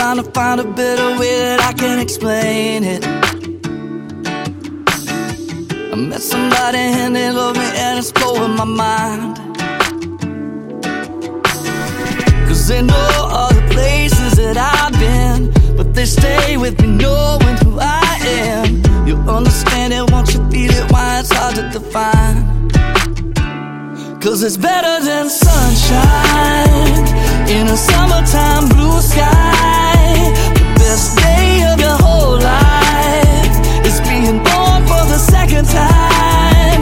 trying to find a better way that I can explain it. I met somebody and they love me and it's blowing my mind. Cause they know all the places that I've been, but they stay with me knowing who I am. You understand it once you feel it, why it's hard to define. Cause it's better than sunshine in a summertime blue sky. The best day of your whole life is being born for the second time.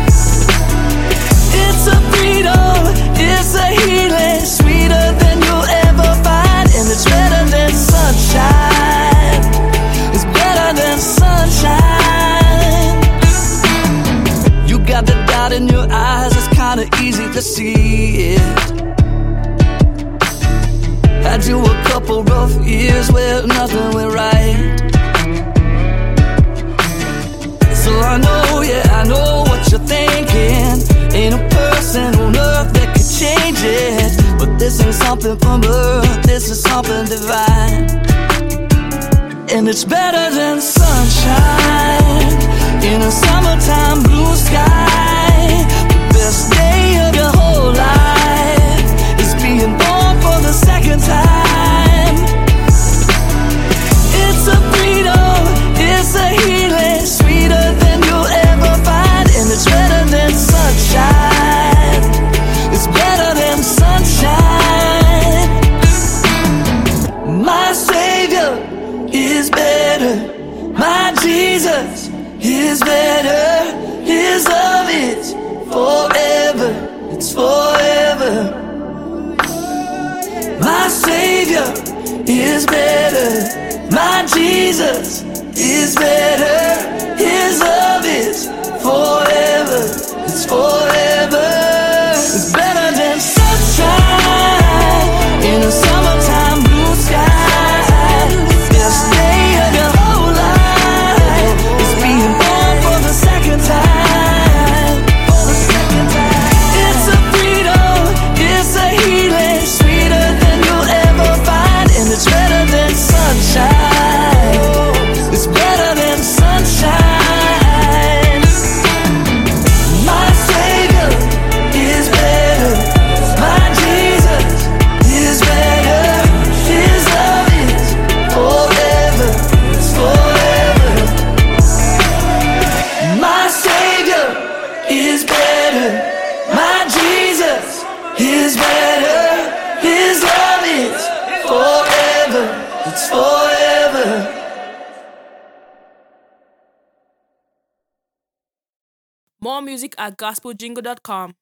It's a freedom, it's a healing, sweeter than you'll ever find. And it's better than sunshine, it's better than sunshine. You got the doubt in your eyes, it's kinda easy to see it. Had you a couple rough years where nothing went right. So I know, yeah, I know what you're thinking. Ain't a person on earth that could change it. But this ain't something from earth, this is something divine. And it's better than sunshine in a summertime blue sky. The best day of your whole life is being born for the second time. It's a freedom, it's a healing, sweeter than you'll ever find. And it's better than sunshine, it's better than sunshine. My Savior is better, my Jesus is better. His love is forever, it's forever. My Savior is better, my Jesus is better. His love is forever, it's forever. It's better than sunshine in a summertime blue sky. Best day of your whole life is being born for the second time. For the second time. It's a freedom, it's a healing, sweeter than you'll ever find. And it's better than sunshine, it's better than sunshine. My Savior is better, my Jesus is better. His love is forever, it's forever. My Savior is better, my Jesus is better. His love is forever, it's forever. More music at gospeljingle.com.